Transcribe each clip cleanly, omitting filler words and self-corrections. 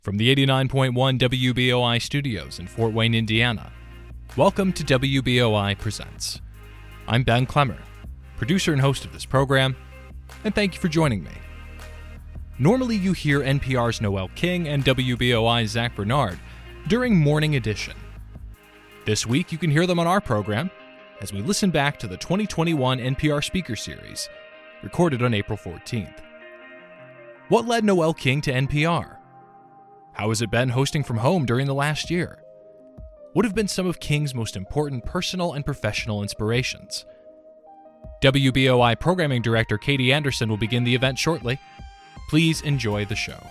From the 89.1 WBOI studios in Fort Wayne, Indiana, welcome to WBOI Presents. I'm Ben Clemmer, producer and host of this program, and thank you for joining me. Normally you hear NPR's Noel King and WBOI's Zach Bernard during Morning Edition. This week you can hear them on our program as we listen back to the 2021 NPR Speaker Series, recorded on April 14th. What led Noel King to NPR? How has it been hosting from home during the last year? What have been some of King's most important personal and professional inspirations? WBOI Programming Director Katie Anderson will begin the event shortly. Please enjoy the show.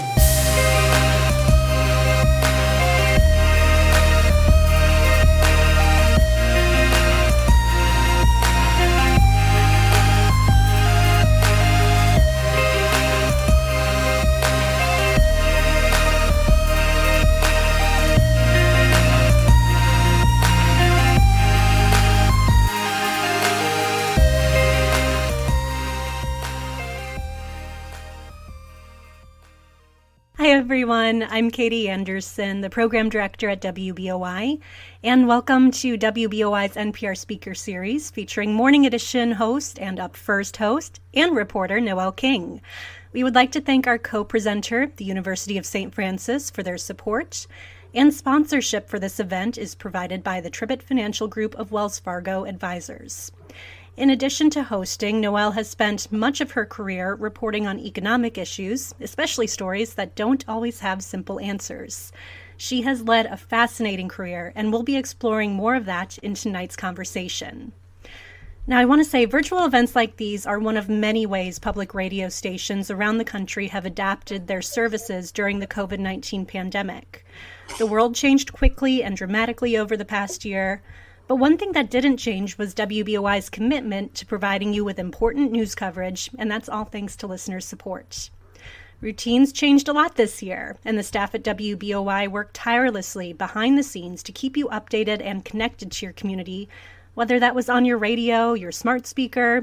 Hi everyone, I'm Katie Anderson, the Program Director at WBOI, and welcome to WBOI's NPR Speaker Series featuring Morning Edition host and Up First host and reporter Noel King. We would like to thank our co-presenter, the University of St. Francis, for their support, and sponsorship for this event is provided by the Tribbett Financial Group of Wells Fargo Advisors. In addition to hosting, Noel has spent much of her career reporting on economic issues, especially stories that don't always have simple answers. She has led a fascinating career, and we'll be exploring more of that in tonight's conversation. Now, I want to say virtual events like these are one of many ways public radio stations around the country have adapted their services during the COVID-19 pandemic. The world changed quickly and dramatically over the past year. But one thing that didn't change was WBOI's commitment to providing you with important news coverage, and that's all thanks to listeners' support. Routines changed a lot this year, and the staff at WBOI worked tirelessly behind the scenes to keep you updated and connected to your community, whether that was on your radio, your smart speaker,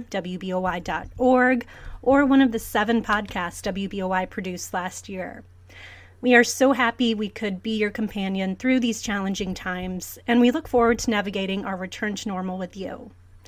WBOI.org, or one of the 7 podcasts WBOI produced last year. We are so happy we could be your companion through these challenging times, and we look forward to navigating our return to normal with you.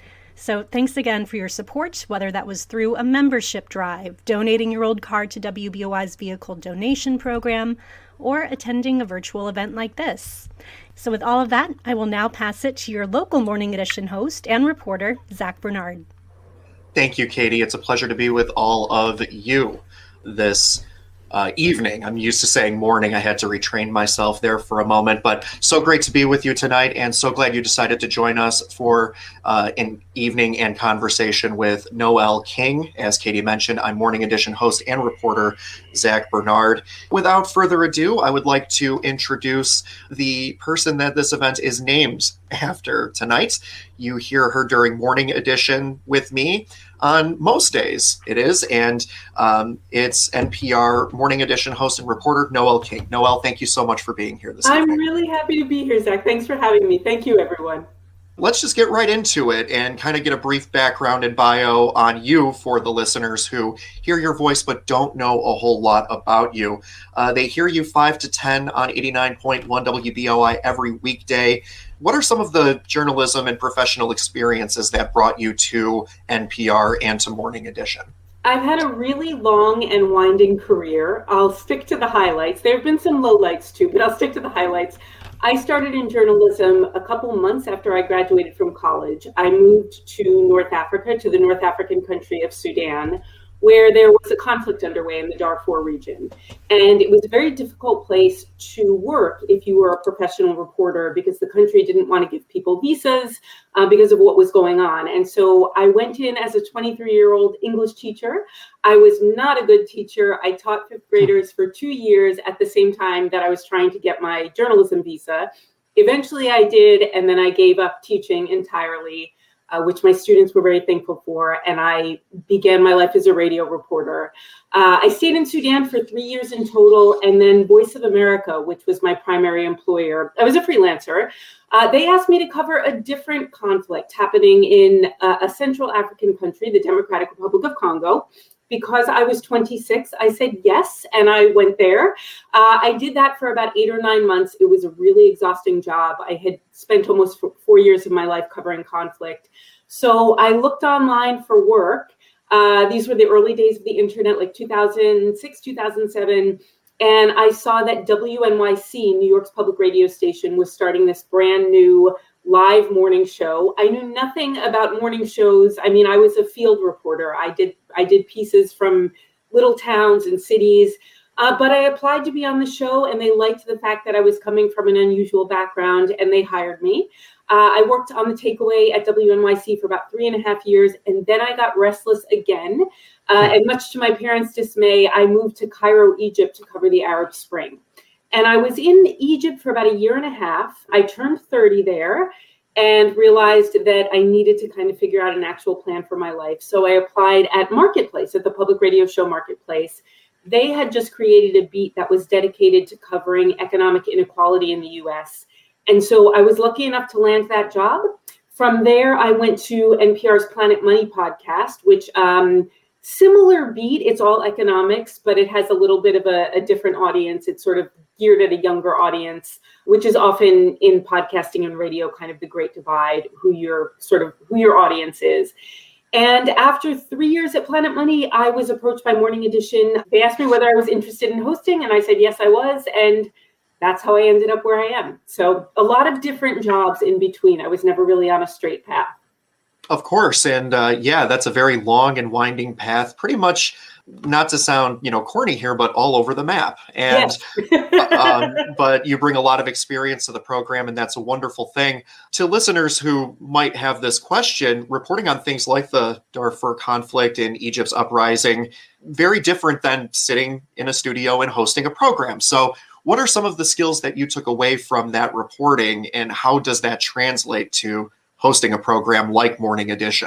So thanks again for your support, whether that was through a membership drive, donating your old car to WBOI's vehicle donation program, or attending a virtual event like this. So with all of that, I will now pass it to your local Morning Edition host and reporter, Zach Bernard. Thank you, Katie. It's a pleasure to be with all of you this evening. I'm used to saying morning. I had to retrain myself there for a moment, but so great to be with you tonight, and so glad you decided to join us for an evening and conversation with Noel King. As Katie mentioned, I'm Morning Edition host and reporter Zach Bernard. Without further ado, I would like to introduce the person that this event is named after tonight. You hear her during Morning Edition with me on most days, it is, and it's NPR Morning Edition host and reporter Noel King. Noel, thank you so much for being here this evening. I'm really happy to be here, Zach. Thanks for having me. Thank you, everyone. Let's just get right into it and kind of get a brief background and bio on you for the listeners who hear your voice but don't know a whole lot about you. They hear you 5 to 10 on 89.1 WBOI every weekday. What are some of the journalism and professional experiences that brought you to NPR and to Morning Edition? I've had a really long and winding career. I'll stick to the highlights. There have been some lowlights too, but I'll stick to the highlights. I started in journalism a couple months after I graduated from college. I moved to North Africa, to the North African country of Sudan, where there was a conflict underway in the Darfur region. And it was a very difficult place to work if you were a professional reporter, because the country didn't want to give people visas because of what was going on. And so I went in as a 23-year-old English teacher. I was not a good teacher. I taught fifth graders for 2 years at the same time that I was trying to get my journalism visa. Eventually I did, and then I gave up teaching entirely, which my students were very thankful for, and I began my life as a radio reporter. I stayed in Sudan for 3 years in total, and then Voice of America, which was my primary employer. I was a freelancer. They asked me to cover a different conflict happening in a Central African country, the Democratic Republic of Congo. because I was 26, I said yes, and I went there. I did that for about 8 or 9 months. It was a really exhausting job. I had spent almost 4 years of my life covering conflict. So I looked online for work. These were the early days of the internet, like 2006, 2007. And I saw that WNYC, New York's public radio station, was starting this brand new live morning show. I knew nothing about morning shows. I mean, I was a field reporter. I did pieces from little towns and cities, but I applied to be on the show, and they liked the fact that I was coming from an unusual background, and they hired me. I worked on the takeaway at WNYC for about 3.5 years, and then I got restless again. And much to my parents' dismay, I moved to Cairo, Egypt to cover the Arab Spring. And I was in Egypt for about 1.5 years. I turned 30 there and realized that I needed to kind of figure out an actual plan for my life. So I applied at Marketplace, at the public radio show Marketplace. They had just created a beat that was dedicated to covering economic inequality in the US. And so I was lucky enough to land that job. From there, I went to NPR's Planet Money podcast, which similar beat. It's all economics, but it has a little bit of a different audience. It's sort of geared at a younger audience, which is often in podcasting and radio kind of the great divide, who your audience is. And after 3 years at Planet Money, I was approached by Morning Edition. They asked me whether I was interested in hosting, and I said, yes, I was. And that's how I ended up where I am. So a lot of different jobs in between. I was never really on a straight path. Of course. And that's a very long and winding path, pretty much, not to sound, corny here, but all over the map. And, yes. But you bring a lot of experience to the program, and that's a wonderful thing. To listeners who might have this question, reporting on things like the Darfur conflict and Egypt's uprising, very different than sitting in a studio and hosting a program. So what are some of the skills that you took away from that reporting, and how does that translate to hosting a program like Morning Edition?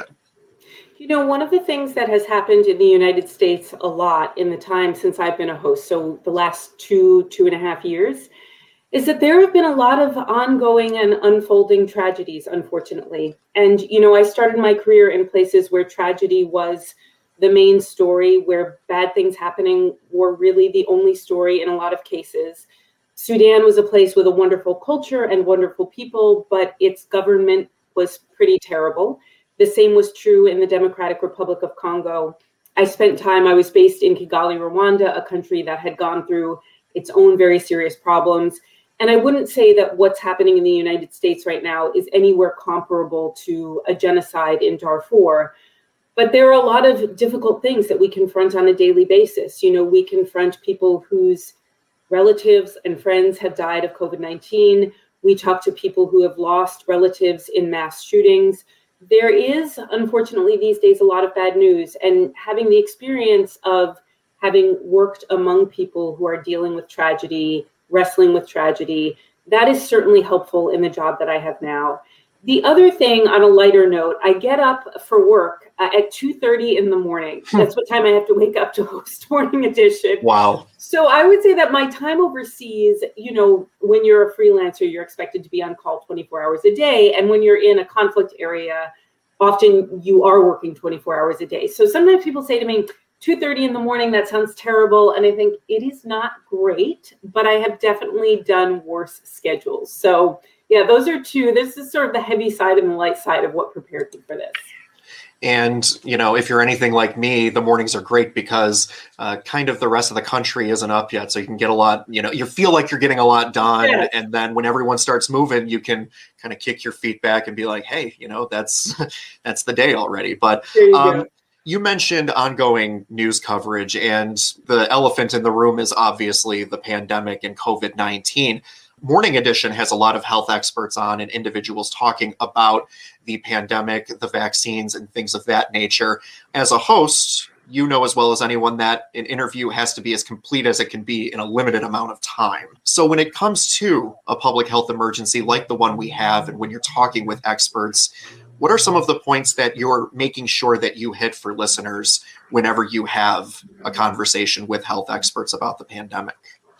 One of the things that has happened in the United States a lot in the time since I've been a host, so the last 2.5 years, is that there have been a lot of ongoing and unfolding tragedies, unfortunately. And, I started my career in places where tragedy was the main story, where bad things happening were really the only story in a lot of cases. Sudan was a place with a wonderful culture and wonderful people, but its government was pretty terrible. The same was true in the Democratic Republic of Congo. I was based in Kigali, Rwanda, a country that had gone through its own very serious problems. And I wouldn't say that what's happening in the United States right now is anywhere comparable to a genocide in Darfur. But there are a lot of difficult things that we confront on a daily basis. We confront people whose relatives and friends have died of COVID-19. We talk to people who have lost relatives in mass shootings. There is, unfortunately, these days, a lot of bad news. And having the experience of having worked among people who are dealing with tragedy, wrestling with tragedy, that is certainly helpful in the job that I have now. The other thing, on a lighter note, I get up for work at 2:30 in the morning. That's what time I have to wake up to host Morning Edition. Wow. So I would say that my time overseas, when you're a freelancer, you're expected to be on call 24 hours a day. And when you're in a conflict area, often you are working 24 hours a day. So sometimes people say to me, 2:30 in the morning, that sounds terrible. And I think it is not great, but I have definitely done worse schedules. So yeah, those are two. This is sort of the heavy side and the light side of what prepared me for this. And, if you're anything like me, the mornings are great because kind of the rest of the country isn't up yet. So you can get a lot, you feel like you're getting a lot done. Yes. And then when everyone starts moving, you can kind of kick your feet back and be like, hey, that's the day already. But you mentioned ongoing news coverage, and the elephant in the room is obviously the pandemic and COVID-19. Morning Edition has a lot of health experts on and individuals talking about the pandemic, the vaccines, and things of that nature. As a host, you know as well as anyone that an interview has to be as complete as it can be in a limited amount of time. So when it comes to a public health emergency like the one we have, and when you're talking with experts, what are some of the points that you're making sure that you hit for listeners whenever you have a conversation with health experts about the pandemic?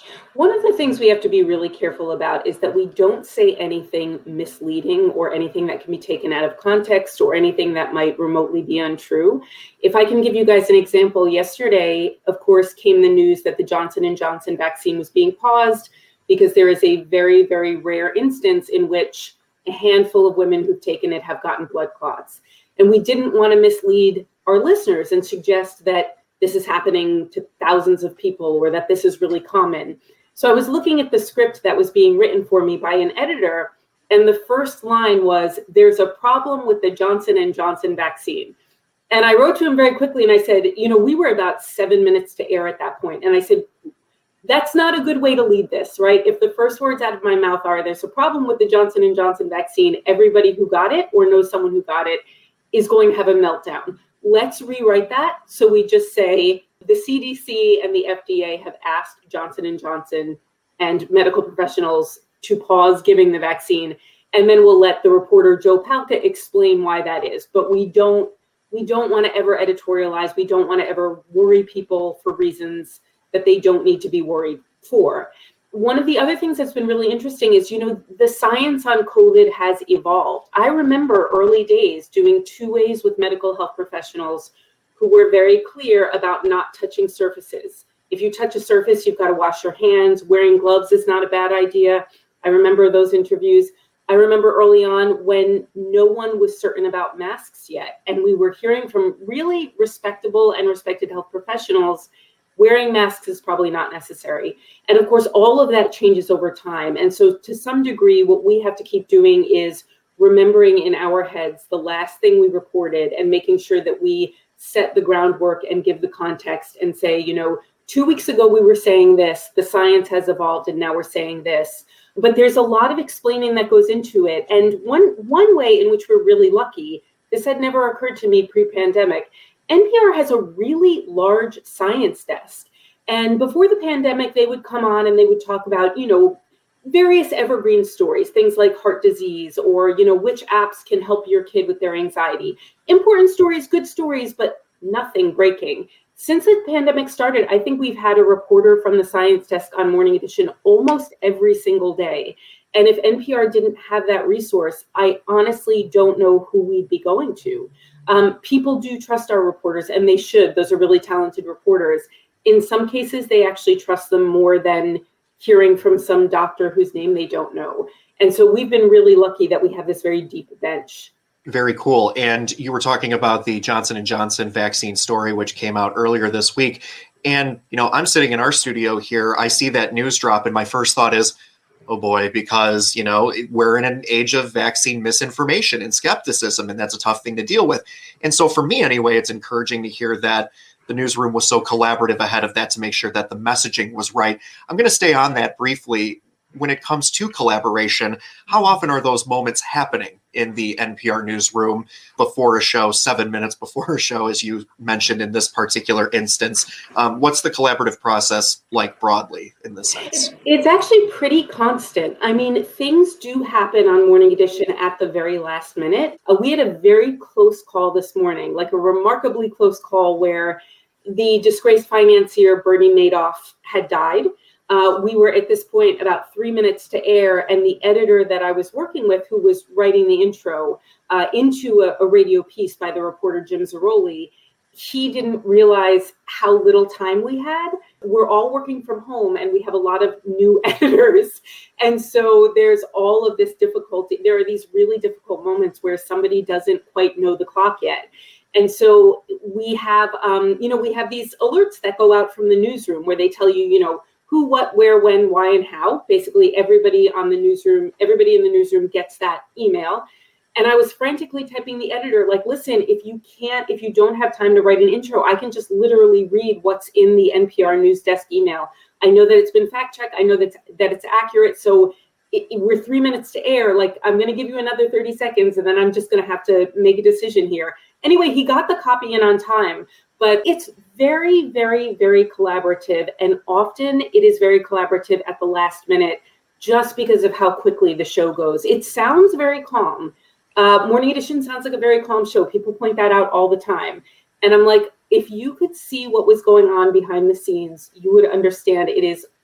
One of the things we have to be really careful about is that we don't say anything misleading or anything that can be taken out of context or anything that might remotely be untrue. If I can give you guys an example, yesterday, of course, came the news that the Johnson & Johnson vaccine was being paused because there is a very, very rare instance in which a handful of women who've taken it have gotten blood clots. And we didn't want to mislead our listeners and suggest that this is happening to thousands of people or that this is really common. So I was looking at the script that was being written for me by an editor, and the first line was, "There's a problem with the Johnson & Johnson vaccine." And I wrote to him very quickly and I said, we were about 7 minutes to air at that point. And I said, that's not a good way to lead this, right? If the first words out of my mouth are, "There's a problem with the Johnson & Johnson vaccine," everybody who got it or knows someone who got it is going to have a meltdown. Let's rewrite that. So we just say the CDC and the FDA have asked Johnson & Johnson and medical professionals to pause giving the vaccine. And then we'll let the reporter Joe Palca explain why that is. But we don't want to ever editorialize. We don't want to ever worry people for reasons that they don't need to be worried for. One of the other things that's been really interesting is, the science on COVID has evolved. I remember early days doing 2-ways with medical health professionals who were very clear about not touching surfaces. If you touch a surface, you've got to wash your hands. Wearing gloves is not a bad idea. I remember those interviews. I remember early on when no one was certain about masks yet, and we were hearing from really respectable and respected health professionals wearing masks is probably not necessary. And of course, all of that changes over time. And so to some degree, what we have to keep doing is remembering in our heads the last thing we reported and making sure that we set the groundwork and give the context and say, 2 weeks ago we were saying this, the science has evolved and now we're saying this. But there's a lot of explaining that goes into it. And one way in which we're really lucky, this had never occurred to me pre-pandemic, NPR has a really large science desk. And before the pandemic, they would come on and they would talk about, various evergreen stories, things like heart disease or, which apps can help your kid with their anxiety. Important stories, good stories, but nothing breaking. Since the pandemic started, I think we've had a reporter from the science desk on Morning Edition almost every single day. And if NPR didn't have that resource, I honestly don't know who we'd be going to. People do trust our reporters, and they should. Those are really talented reporters. In some cases, they actually trust them more than hearing from some doctor whose name they don't know. And so we've been really lucky that we have this very deep bench. Very cool. And you were talking about the Johnson & Johnson vaccine story, which came out earlier this week. And, I'm sitting in our studio here. I see that news drop, and my first thought is, oh boy, because, we're in an age of vaccine misinformation and skepticism, and that's a tough thing to deal with. And so for me anyway, it's encouraging to hear that the newsroom was so collaborative ahead of that to make sure that the messaging was right. I'm going to stay on that briefly. When it comes to collaboration, how often are those moments happening in the NPR newsroom before a show, 7 minutes before a show, as you mentioned in this particular instance? What's the collaborative process like broadly in this sense? It's actually pretty constant. I mean, things do happen on Morning Edition at the very last minute. We had a very close call this morning, like a remarkably close call where the disgraced financier Bernie Madoff had died. We were at this point about 3 minutes to air, and the editor that I was working with, who was writing the intro into a radio piece by the reporter Jim Zaroli, he didn't realize how little time we had. We're all working from home, and we have a lot of new editors. And so there's all of this difficulty. There are these really difficult moments where somebody doesn't quite know the clock yet. And so we have, we have these alerts that go out from the newsroom where they tell you, who, what, where, when, why, and how. Basically, everybody in the newsroom gets that email. And I was frantically typing the editor, like, listen, if you don't have time to write an intro, I can just literally read what's in the NPR News Desk email. I know that it's been fact checked. I know that it's accurate. So we're 3 minutes to air. Like, I'm going to give you another 30 seconds, and then I'm just going to have to make a decision here. Anyway, he got the copy in on time. But it's very, very, very collaborative. And often it is very collaborative at the last minute just because of how quickly the show goes. It sounds very calm. Morning Edition sounds like a very calm show. People point that out all the time. And I'm like, if you could see what was going on behind the scenes, you would understand it is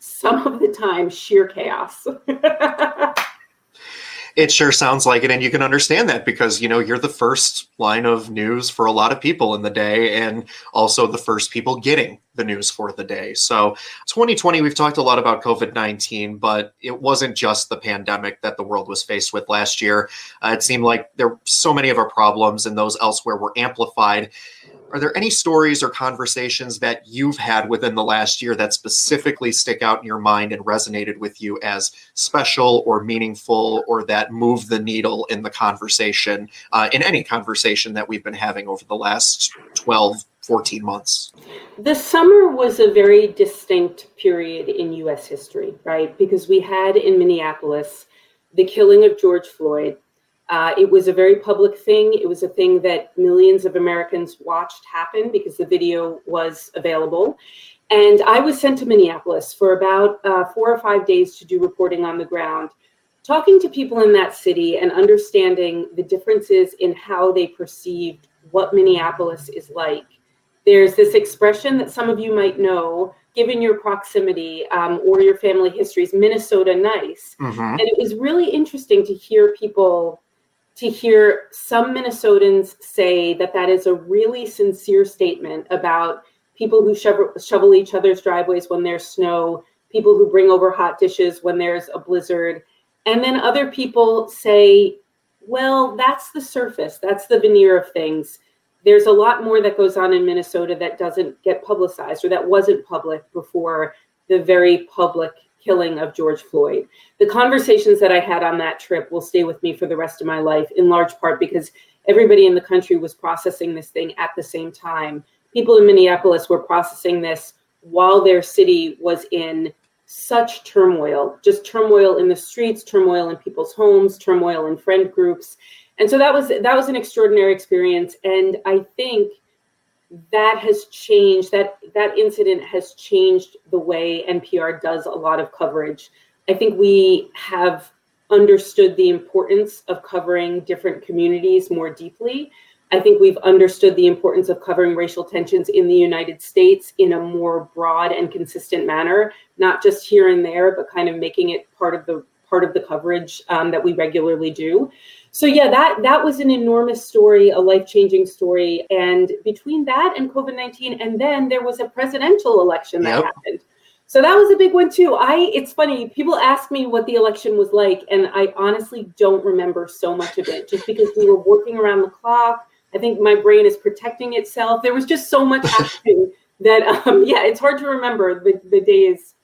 some of the time sheer chaos. It sure sounds like it. And you can understand that because, you're the first line of news for a lot of people in the day and also the first people getting the news for the day. So 2020, we've talked a lot about COVID-19, but it wasn't just the pandemic that the world was faced with last year. It seemed like so many of our problems and those elsewhere were amplified. Are there any stories or conversations that you've had within the last year that specifically stick out in your mind and resonated with you as special or meaningful or that move the needle in the conversation, in any conversation that we've been having over the last 12, 14 months? The summer was a very distinct period in U.S. history, right? Because we had in Minneapolis the killing of George Floyd. It was a very public thing. It was a thing that millions of Americans watched happen because the video was available. And I was sent to Minneapolis for about 4 or 5 days to do reporting on the ground, talking to people in that city and understanding the differences in how they perceived what Minneapolis is like. There's this expression that some of you might know, given your proximity or your family histories, Minnesota nice. Mm-hmm. And it was really interesting to hear some Minnesotans say that is a really sincere statement about people who shovel each other's driveways when there's snow, people who bring over hot dishes when there's a blizzard. And then other people say, well, that's the surface, that's the veneer of things. There's a lot more that goes on in Minnesota that doesn't get publicized or that wasn't public before the very public killing of George Floyd. The conversations that I had on that trip will stay with me for the rest of my life, in large part because everybody in the country was processing this thing at the same time. People in Minneapolis were processing this while their city was in such turmoil, just turmoil in the streets, turmoil in people's homes, turmoil in friend groups. And so that was an extraordinary experience. And I think that has changed, that incident has changed the way NPR does a lot of coverage. I think we have understood the importance of covering different communities more deeply. I think we've understood the importance of covering racial tensions in the United States in a more broad and consistent manner, not just here and there, but kind of making it part of the coverage that we regularly do. So yeah, that was an enormous story, a life-changing story. And between that and COVID-19, and then there was a presidential election that happened. So that was a big one too. It's funny, people ask me what the election was like, and I honestly don't remember so much of it, just because we were working around the clock. I think my brain is protecting itself. There was just so much happening that, it's hard to remember the days,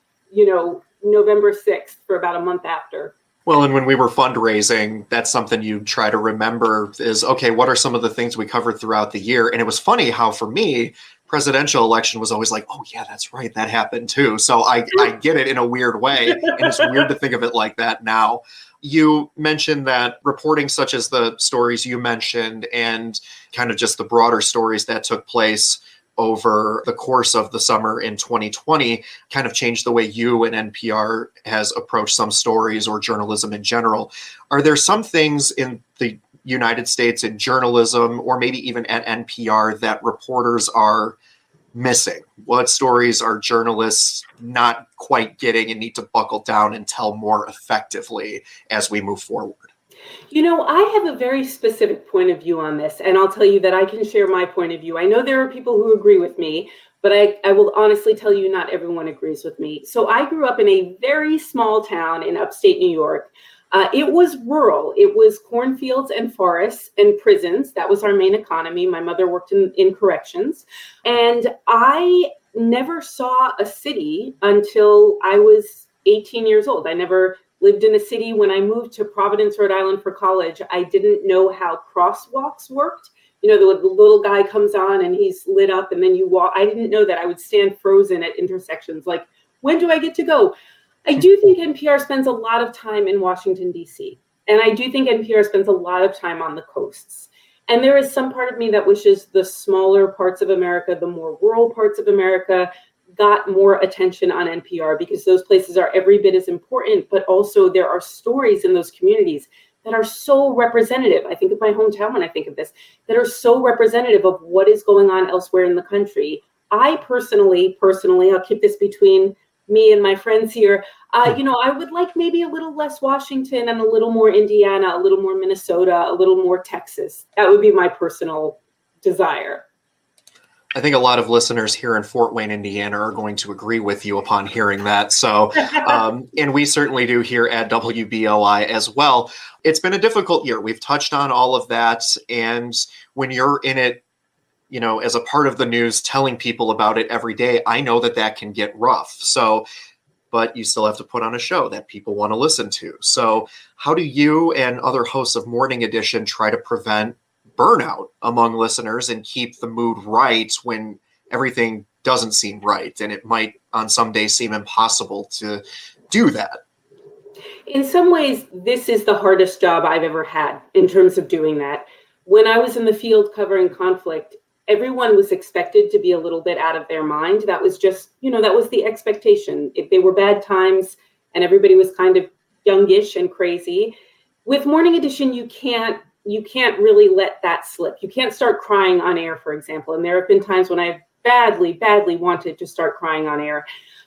November 6th for about a month after. Well, and when we were fundraising, that's something you try to remember is, okay, what are some of the things we covered throughout the year? And it was funny how, for me, presidential election was always like, oh, yeah, that's right, that happened too. So I get it in a weird way, and it's weird to think of it like that now. You mentioned that reporting such as the stories you mentioned and kind of just the broader stories that took place over the course of the summer in 2020 kind of changed the way you and NPR has approached some stories or journalism in general. Are there some things in the United States in journalism or maybe even at NPR that reporters are missing? What stories are journalists not quite getting and need to buckle down and tell more effectively as we move forward? I have a very specific point of view on this, and I'll tell you that I can share my point of view. I know there are people who agree with me, but I will honestly tell you not everyone agrees with me. So I grew up in a very small town in upstate New York. It was rural. It was cornfields and forests and prisons. That was our main economy. My mother worked in corrections. And I never saw a city until I was 18 years old. I never lived in a city. When I moved to Providence, Rhode Island for college, I didn't know how crosswalks worked. The little guy comes on and he's lit up and then you walk. I didn't know that. I would stand frozen at intersections. Like, when do I get to go? I do think NPR spends a lot of time in Washington, D.C. And I do think NPR spends a lot of time on the coasts. And there is some part of me that wishes the smaller parts of America, the more rural parts of America, got more attention on NPR, because those places are every bit as important, but also there are stories in those communities that are so representative. I think of my hometown when I think of this, that are so representative of what is going on elsewhere in the country. I personally, I'll keep this between me and my friends here. I would like maybe a little less Washington and a little more Indiana, a little more Minnesota, a little more Texas. That would be my personal desire. I think a lot of listeners here in Fort Wayne, Indiana are going to agree with you upon hearing that. So, and we certainly do here at WBOI as well. It's been a difficult year. We've touched on all of that. And when you're in it, as a part of the news, telling people about it every day, I know that can get rough. So, but you still have to put on a show that people want to listen to. So how do you and other hosts of Morning Edition try to prevent burnout among listeners and keep the mood right when everything doesn't seem right? And it might on some days seem impossible to do that. In some ways, this is the hardest job I've ever had in terms of doing that. When I was in the field covering conflict, everyone was expected to be a little bit out of their mind. That was just, that was the expectation. If they were bad times and everybody was kind of youngish and crazy. With Morning Edition, you can't really let that slip. You can't start crying on air, for example. And there have been times when I've badly wanted to start crying on air.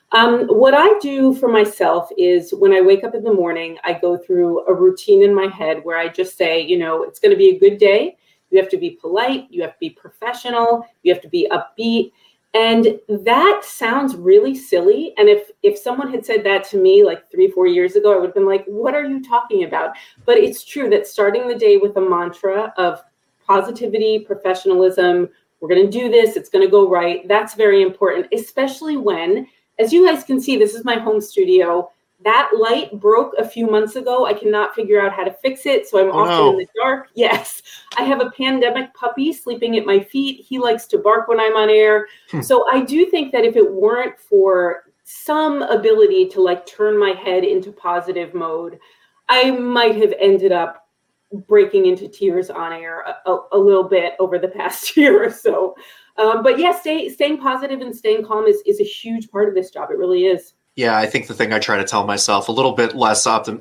What I do for myself is when I wake up in the morning, I go through a routine in my head where I just say, it's going to be a good day. You have to be polite. You have to be professional. You have to be upbeat. And that sounds really silly. And if someone had said that to me like 3-4 years ago, I would have been like, what are you talking about? But it's true that starting the day with a mantra of positivity, professionalism, we're going to do this, it's going to go right. That's very important, especially when, as you guys can see, this is my home studio. That light broke a few months ago. I cannot figure out how to fix it. So I'm often in the dark. Yes. I have a pandemic puppy sleeping at my feet. He likes to bark when I'm on air. So I do think that if it weren't for some ability to turn my head into positive mode, I might have ended up breaking into tears on air a little bit over the past year or so. But yeah, staying positive and staying calm is a huge part of this job. It really is. Yeah, I think the thing I try to tell myself, a little bit less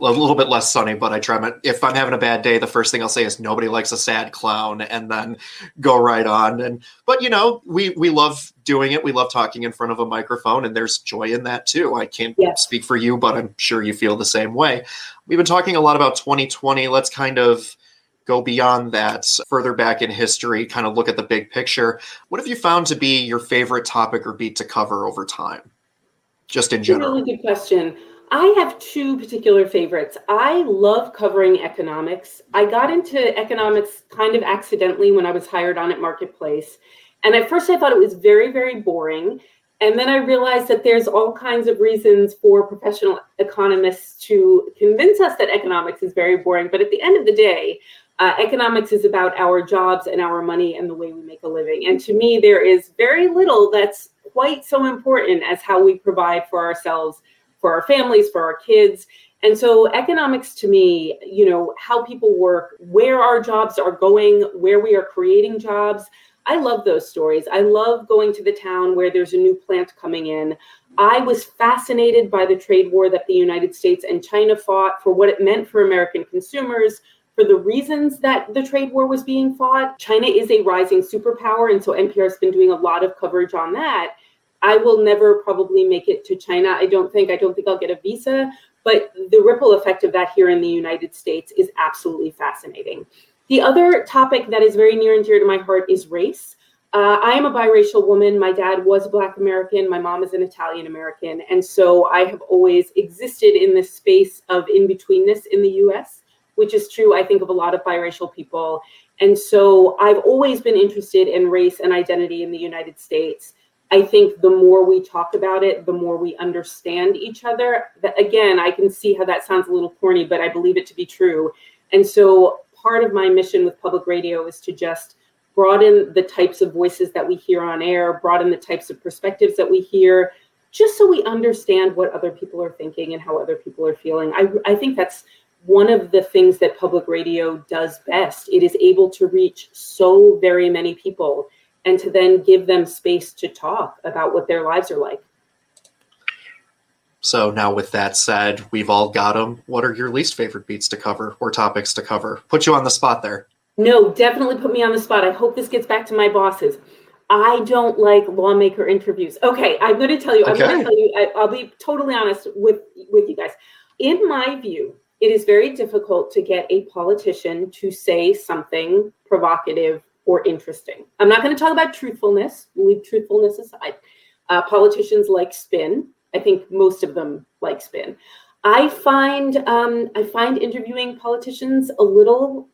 sunny, but I try if I'm having a bad day, the first thing I'll say is nobody likes a sad clown, and then go right on. But we love doing it. We love talking in front of a microphone, and there's joy in that too. I can't speak for you, but I'm sure you feel the same way. We've been talking a lot about 2020. Let's kind of go beyond that, further back in history, kind of look at the big picture. What have you found to be your favorite topic or beat to cover over time? Just in general. Really good question. I have two particular favorites. I love covering economics. I got into economics kind of accidentally when I was hired on at Marketplace. And at first I thought it was very, very boring. And then I realized that there's all kinds of reasons for professional economists to convince us that economics is very boring. But at the end of the day, economics is about our jobs and our money and the way we make a living. And to me, there is very little that's quite so important as how we provide for ourselves, for our families, for our kids. And so economics to me, how people work, where our jobs are going, where we are creating jobs. I love those stories. I love going to the town where there's a new plant coming in. I was fascinated by the trade war that the United States and China fought, for what it meant for American consumers, for the reasons that the trade war was being fought. China is a rising superpower, and so NPR has been doing a lot of coverage on that. I will never probably make it to China. I don't think I'll get a visa, but the ripple effect of that here in the United States is absolutely fascinating. The other topic that is very near and dear to my heart is race. I am a biracial woman. My dad was Black American. My mom is an Italian American. And so I have always existed in this space of in-betweenness in the US, which is true, I think, of a lot of biracial people. And so I've always been interested in race and identity in the United States. I think the more we talk about it, the more we understand each other. Again, I can see how that sounds a little corny, but I believe it to be true. And so part of my mission with public radio is to just broaden the types of voices that we hear on air, broaden the types of perspectives that we hear, just so we understand what other people are thinking and how other people are feeling. I think that's one of the things that public radio does best. It is able to reach so very many people and to then give them space to talk about what their lives are like. So now with that said, we've all got them. What are your least favorite beats to cover or topics to cover? Put you on the spot there. No, definitely put me on the spot. I hope this gets back to my bosses. I don't like lawmaker interviews. Okay, I'm going to tell you. I'll be totally honest with you guys. In my view, it is very difficult to get a politician to say something provocative or interesting. I'm not going to talk about truthfulness. We'll leave truthfulness aside. Politicians like spin. I think most of them like spin. I find interviewing politicians a little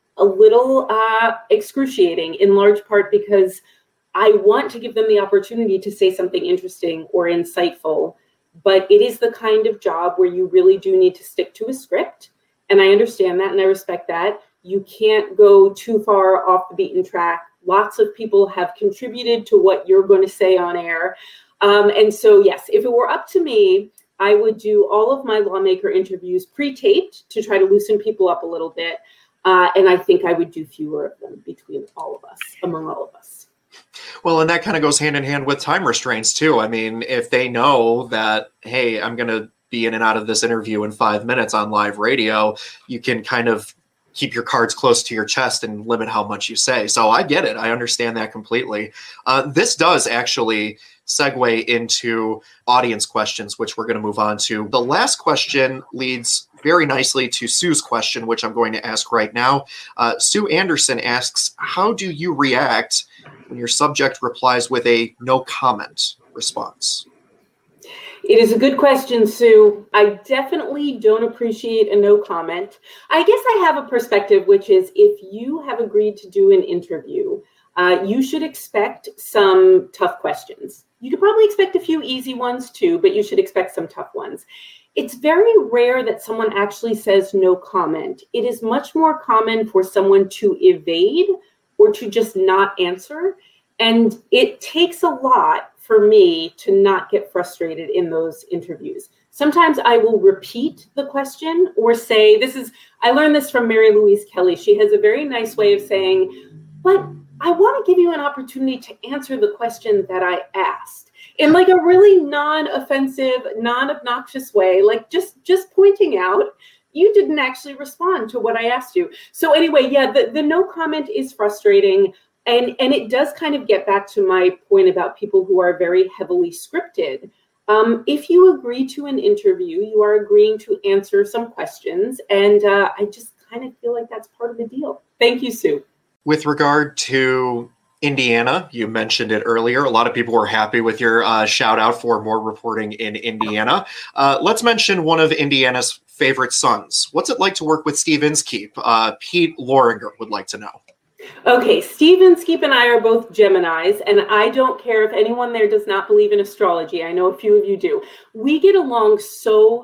excruciating, in large part because I want to give them the opportunity to say something interesting or insightful, but it is the kind of job where you really do need to stick to a script. And I understand that and I respect that. You can't go too far off the beaten track. Lots of people have contributed to what you're going to say on air. And so, yes, if it were up to me, I would do all of my lawmaker interviews pre-taped to try to loosen people up a little bit. And I think I would do fewer of them between all of us, among all of us. Well, and that kind of goes hand in hand with time restraints, too. I mean, if they know that, hey, I'm going to be in and out of this interview in 5 minutes on live radio, you can kind of keep your cards close to your chest and limit how much you say. So I get it. I understand that completely. This does actually segue into audience questions, which we're going to move on to. The last question leads very nicely to Sue's question, which I'm going to ask right now. Sue Anderson asks, how do you react when your subject replies with a no comment response? It is a good question, Sue. I definitely don't appreciate a no comment. I guess I have a perspective, which is if you have agreed to do an interview, you should expect some tough questions. You could probably expect a few easy ones too, but you should expect some tough ones. It's very rare that someone actually says no comment. It is much more common for someone to evade or to just not answer. And it takes a lot for me to not get frustrated in those interviews. Sometimes I will repeat the question or say, I learned this from Mary Louise Kelly. She has a very nice way of saying, but I want to give you an opportunity to answer the question that I asked in like a really non-offensive, non-obnoxious way, like just pointing out you didn't actually respond to what I asked you. So anyway, yeah, the no comment is frustrating. And it does kind of get back to my point about people who are very heavily scripted. If you agree to an interview, you are agreeing to answer some questions. And I just kind of feel like that's part of the deal. Thank you, Sue. With regard to Indiana, you mentioned it earlier. A lot of people were happy with your shout out for more reporting in Indiana. Let's mention one of Indiana's favorite sons. What's it like to work with Steve Inskeep? Pete Loringer would like to know. Okay, Steve Inskeep and I are both Geminis, and I don't care if anyone there does not believe in astrology. I know a few of you do. We get along so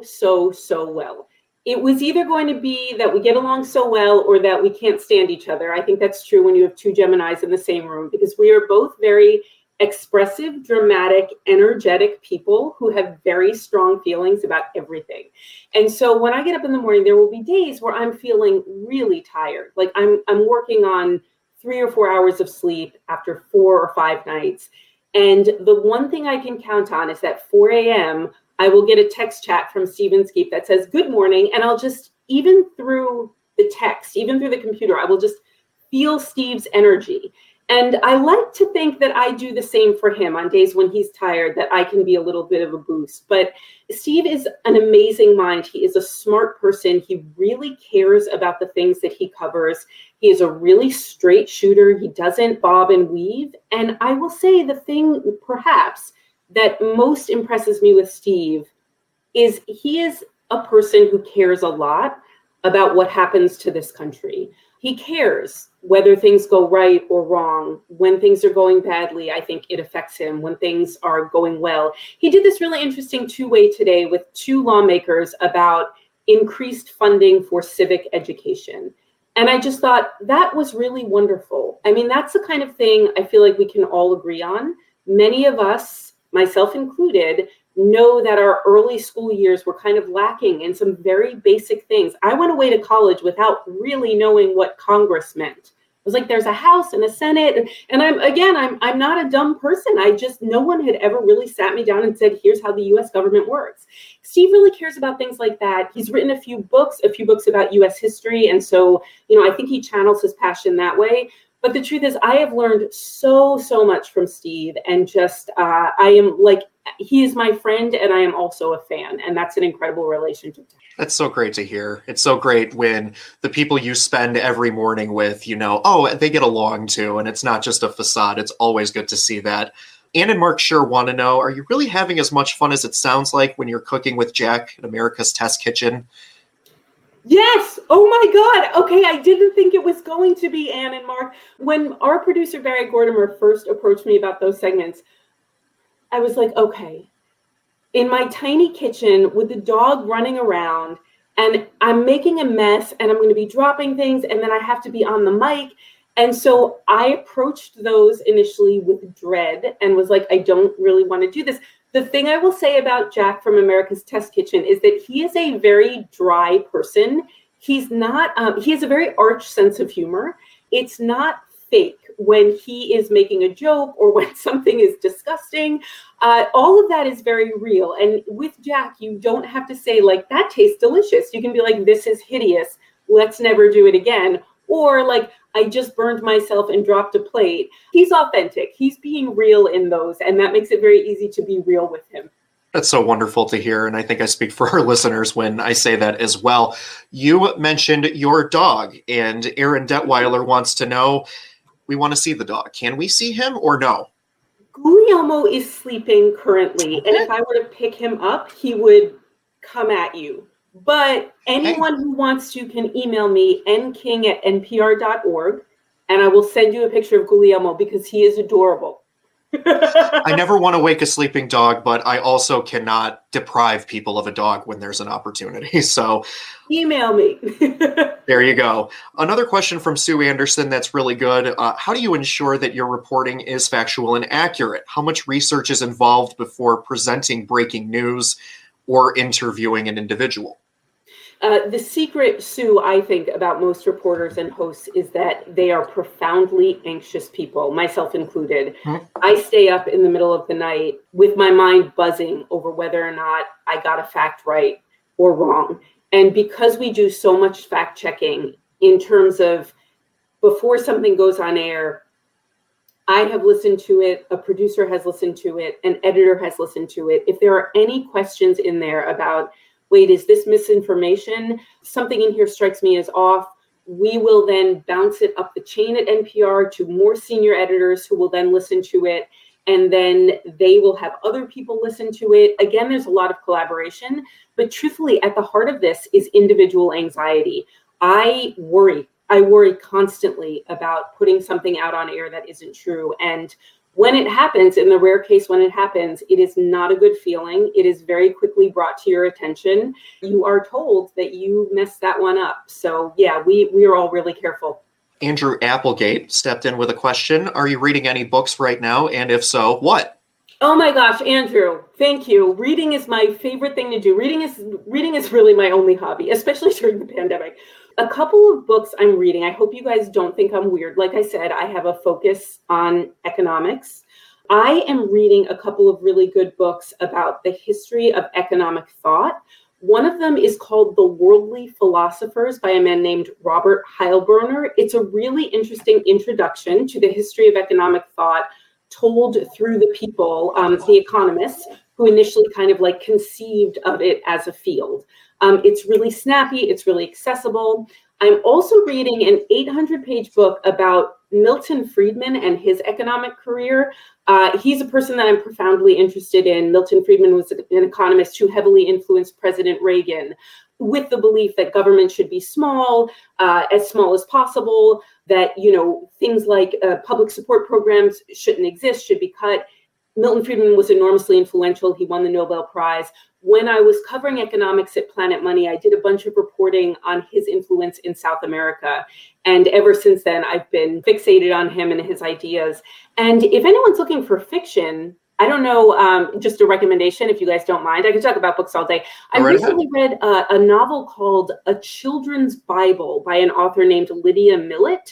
well. It was either going to be that we get along so well or that we can't stand each other. I think that's true when you have two Geminis in the same room, because we are both very expressive, dramatic, energetic people who have very strong feelings about everything. And so when I get up in the morning, there will be days where I'm feeling really tired. Like I'm working on 3 or 4 hours of sleep after 4 or 5 nights. And the one thing I can count on is that 4 a.m., I will get a text chat from Steve Inskeep that says, good morning. And I'll just, even through the text, even through the computer, I will just feel Steve's energy. And I like to think that I do the same for him on days when he's tired, that I can be a little bit of a boost. But Steve is an amazing mind. He is a smart person. He really cares about the things that he covers. He is a really straight shooter. He doesn't bob and weave. And I will say the thing perhaps that most impresses me with Steve is he is a person who cares a lot about what happens to this country. He cares whether things go right or wrong. When things are going badly, I think it affects him. When things are going well. He did this really interesting two-way today with 2 lawmakers about increased funding for civic education. And I just thought that was really wonderful. I mean, that's the kind of thing I feel like we can all agree on. Many of us, myself included, know that our early school years were kind of lacking in some very basic things. I went away to college without really knowing what Congress meant. It was like, there's a House and a Senate. And I'm not a dumb person. No one had ever really sat me down and said, here's how the US government works. Steve really cares about things like that. He's written a few books about US history. And so, I think he channels his passion that way. But the truth is, I have learned so much from Steve, and just I am like, he is my friend, and I am also a fan, and that's an incredible relationship. That's so great to hear. It's so great when the people you spend every morning with, oh, they get along too, and it's not just a facade. It's always good to see that. Ann and Mark sure want to know, are you really having as much fun as it sounds like when you're cooking with Jack at America's Test Kitchen? Yes. Oh my God. Okay. I didn't think it was going to be Ann and Mark. When our producer, Barry Gordimer, first approached me about those segments, I was like, okay, in my tiny kitchen with the dog running around, and I'm making a mess, and I'm going to be dropping things, and then I have to be on the mic. And so I approached those initially with dread and was like, I don't really want to do this. The thing I will say about Jack from America's Test Kitchen is that he is a very dry person. He's not, he has a very arch sense of humor. It's not fake when he is making a joke or when something is disgusting. All of that is very real. And with Jack, you don't have to say like, that tastes delicious. You can be like, this is hideous. Let's never do it again. Or like, I just burned myself and dropped a plate. He's authentic. He's being real in those. And that makes it very easy to be real with him. That's so wonderful to hear. And I think I speak for our listeners when I say that as well. You mentioned your dog, and Aaron Detweiler wants to know, we want to see the dog. Can we see him or no? Guglielmo is sleeping currently. Okay. And if I were to pick him up, he would come at you. But anyone who wants to can email me, nking@npr.org, and I will send you a picture of Guglielmo because he is adorable. I never want to wake a sleeping dog, but I also cannot deprive people of a dog when there's an opportunity. So email me. There you go. Another question from Sue Anderson that's really good. How do you ensure that your reporting is factual and accurate? How much research is involved before presenting breaking news or interviewing an individual? The secret, Sue, I think, about most reporters and hosts is that they are profoundly anxious people, myself included. I stay up in the middle of the night with my mind buzzing over whether or not I got a fact right or wrong. And because we do so much fact checking in terms of before something goes on air, I have listened to it, a producer has listened to it, an editor has listened to it. If there are any questions in there about, wait, is this misinformation? Something in here strikes me as off. We will then bounce it up the chain at NPR to more senior editors who will then listen to it. And then they will have other people listen to it. Again, there's a lot of collaboration. But truthfully, at the heart of this is individual anxiety. I worry constantly about putting something out on air that isn't true. And when it happens, in the rare case when it happens, it is not a good feeling. It is very quickly brought to your attention. You are told that you messed that one up. So yeah, we are all really careful. Andrew Applegate stepped in with a question. Are you reading any books right now? And if so, what? Oh my gosh, Andrew, thank you. Reading is my favorite thing to do. Reading is really my only hobby, especially during the pandemic. A couple of books I'm reading. I hope you guys don't think I'm weird. Like I said, I have a focus on economics. I am reading a couple of really good books about the history of economic thought. One of them is called The Worldly Philosophers by a man named Robert Heilbroner. It's a really interesting introduction to the history of economic thought told through the people, the economists, who initially kind of like conceived of it as a field. It's really snappy. It's really accessible. I'm also reading an 800-page book about Milton Friedman and his economic career. He's a person that I'm profoundly interested in. Milton Friedman was an economist who heavily influenced President Reagan with the belief that government should be small as possible, that, things like public support programs shouldn't exist, should be cut. Milton Friedman was enormously influential. He won the Nobel Prize. When I was covering economics at Planet Money, I did a bunch of reporting on his influence in South America. And ever since then, I've been fixated on him and his ideas. And if anyone's looking for fiction, I don't know, just a recommendation, if you guys don't mind. I could talk about books all day. I recently read a novel called A Children's Bible by an author named Lydia Millett.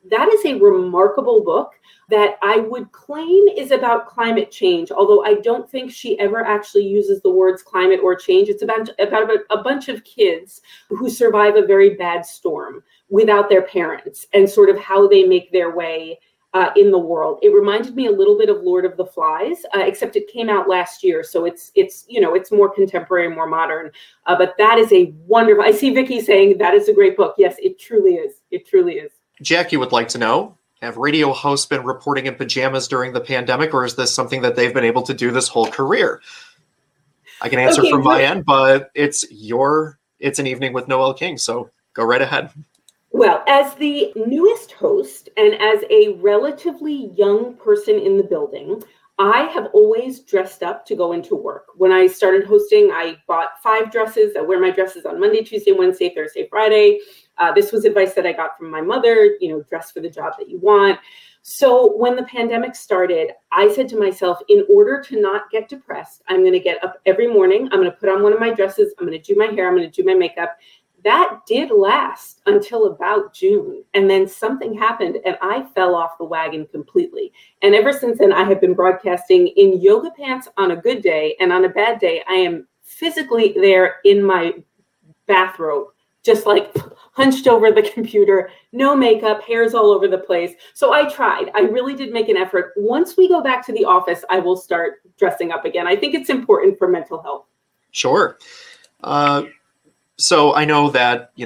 That is a remarkable book that I would claim is about climate change, although I don't think she ever actually uses the words climate or change. It's about a bunch of kids who survive a very bad storm without their parents and sort of how they make their way in the world. It reminded me a little bit of Lord of the Flies, except it came out last year, so it's more contemporary, more modern. But that is a wonderful. I see Vicky saying that is a great book. Yes, it truly is. It truly is. Jackie would like to know, have radio hosts been reporting in pajamas during the pandemic, or is this something that they've been able to do this whole career? I can answer from my end, but it's an evening with Noel King, so go right ahead. Well, as the newest host and as a relatively young person in the building, I have always dressed up to go into work. When I started hosting, I bought 5 dresses. I wear my dresses on Monday, Tuesday, Wednesday, Thursday, Friday. This was advice that I got from my mother, dress for the job that you want. So when the pandemic started, I said to myself, in order to not get depressed, I'm going to get up every morning. I'm going to put on one of my dresses. I'm going to do my hair. I'm going to do my makeup. That did last until about June. And then something happened and I fell off the wagon completely. And ever since then, I have been broadcasting in yoga pants on a good day. And on a bad day, I am physically there in my bathrobe, just like hunched over the computer, no makeup, hair's all over the place. So I tried. I really did make an effort. Once we go back to the office, I will start dressing up again. I think it's important for mental health. Sure. So I know that,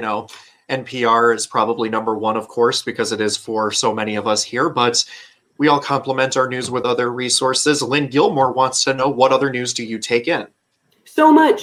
NPR is probably number one, of course, because it is for so many of us here, but we all complement our news with other resources. Lynn Gilmore wants to know, what other news do you take in? So much.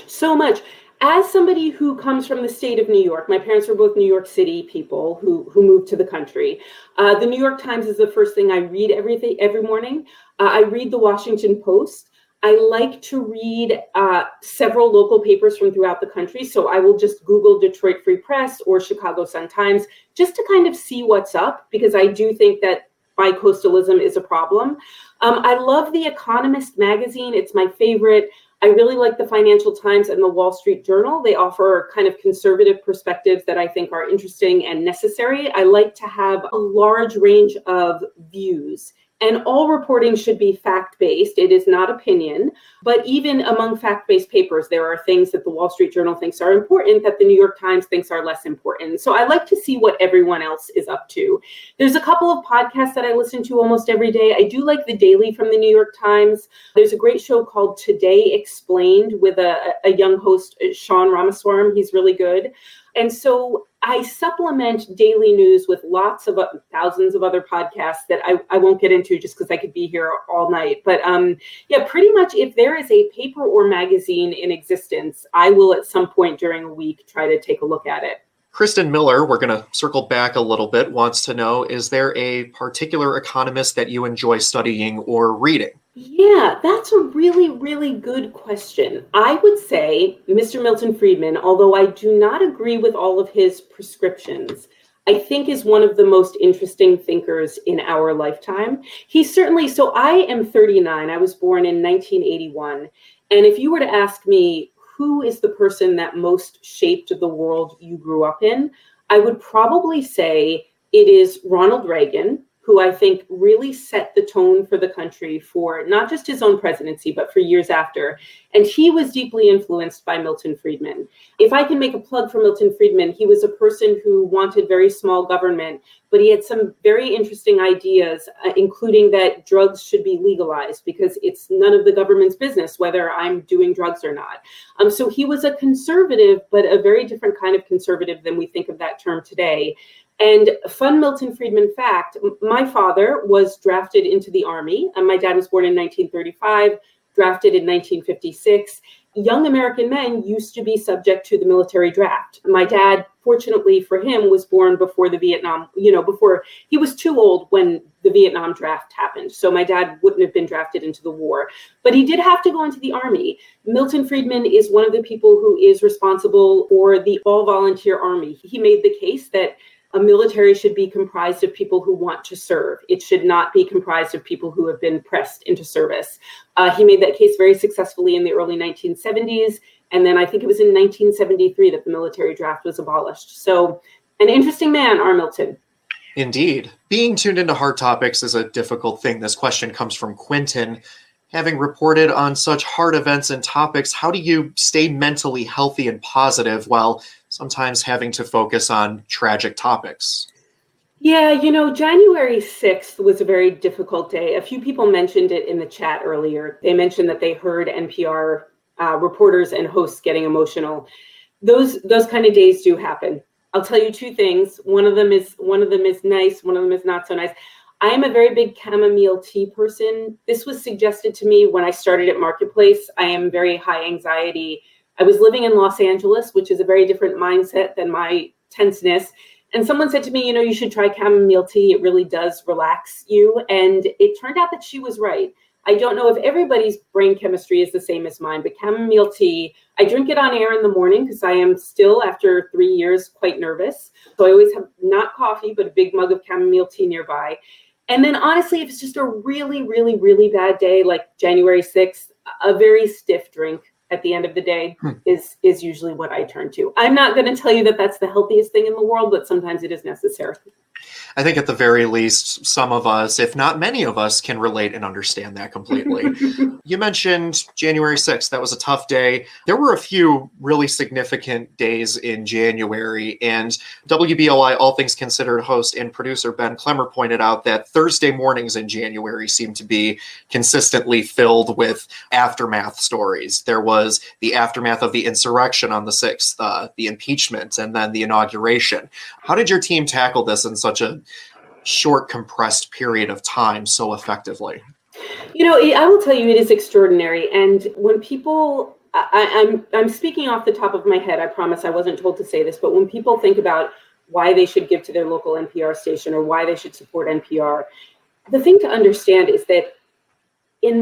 As somebody who comes from the state of New York, my parents were both New York City people who moved to the country. The New York Times is the first thing I read every morning. I read the Washington Post. I like to read several local papers from throughout the country. So I will just Google Detroit Free Press or Chicago Sun-Times just to kind of see what's up, because I do think that bicoastalism is a problem. I love The Economist magazine. It's my favorite. I really like the Financial Times and the Wall Street Journal. They offer kind of conservative perspectives that I think are interesting and necessary. I like to have a large range of views. And all reporting should be fact-based. It is not opinion. But even among fact-based papers, there are things that the Wall Street Journal thinks are important that the New York Times thinks are less important. So I like to see what everyone else is up to. There's a couple of podcasts that I listen to almost every day. I do like The Daily from the New York Times. There's a great show called Today Explained with a young host, Sean Ramaswamy. He's really good. And so I supplement daily news with lots of thousands of other podcasts that I won't get into just because I could be here all night. But pretty much if there is a paper or magazine in existence, I will at some point during a week try to take a look at it. Kristen Miller, we're going to circle back a little bit, wants to know, is there a particular economist that you enjoy studying or reading? Yeah, that's a really, really good question. I would say Mr. Milton Friedman, although I do not agree with all of his prescriptions, I think is one of the most interesting thinkers in our lifetime. He's certainly, so I am 39. I was born in 1981. And if you were to ask me, who is the person that most shaped the world you grew up in, I would probably say it is Ronald Reagan, who I think really set the tone for the country for not just his own presidency, but for years after. And he was deeply influenced by Milton Friedman. If I can make a plug for Milton Friedman, he was a person who wanted very small government, but he had some very interesting ideas, including that drugs should be legalized because it's none of the government's business whether I'm doing drugs or not. So he was a conservative, but a very different kind of conservative than we think of that term today. And fun Milton Friedman fact, my father was drafted into the Army. My dad was born in 1935, drafted in 1956. Young American men used to be subject to the military draft. My dad, fortunately for him, was born before the Vietnam, before he was too old when the Vietnam draft happened. So my dad wouldn't have been drafted into the war, but he did have to go into the Army. Milton Friedman is one of the people who is responsible for the all-volunteer Army. He made the case that a military should be comprised of people who want to serve. It should not be comprised of people who have been pressed into service. He made that case very successfully in the early 1970s. And then I think it was in 1973 that the military draft was abolished. So an interesting man, our Milton. Indeed. Being tuned into hard topics is a difficult thing. This question comes from Quentin. Having reported on such hard events and topics, how do you stay mentally healthy and positive while sometimes having to focus on tragic topics? Yeah, January 6th was a very difficult day. A few people mentioned it in the chat earlier. They mentioned that they heard NPR reporters and hosts getting emotional. Those kind of days do happen. I'll tell you two things. One of them is nice. One of them is not so nice. I am a very big chamomile tea person. This was suggested to me when I started at Marketplace. I am very high anxiety. I was living in Los Angeles, which is a very different mindset than my tenseness. And someone said to me, you should try chamomile tea. It really does relax you. And it turned out that she was right. I don't know if everybody's brain chemistry is the same as mine, but chamomile tea, I drink it on air in the morning because I am still, after 3 years, quite nervous. So I always have not coffee, but a big mug of chamomile tea nearby. And then honestly, if it's just a really, really, really bad day, like January 6th, a very stiff drink at the end of the day is usually what I turn to. I'm not going to tell you that that's the healthiest thing in the world, but sometimes it is necessary. I think at the very least, some of us, if not many of us, can relate and understand that completely. You mentioned January 6th. That was a tough day. There were a few really significant days in January, and WBOI All Things Considered host and producer Ben Clemmer pointed out that Thursday mornings in January seem to be consistently filled with aftermath stories. There was the aftermath of the insurrection on the 6th, the impeachment, and then the inauguration. How did your team tackle this in such a short, compressed period of time so effectively? I will tell you, it is extraordinary. And when people, I'm speaking off the top of my head, I promise I wasn't told to say this, but when people think about why they should give to their local NPR station or why they should support NPR, the thing to understand is that in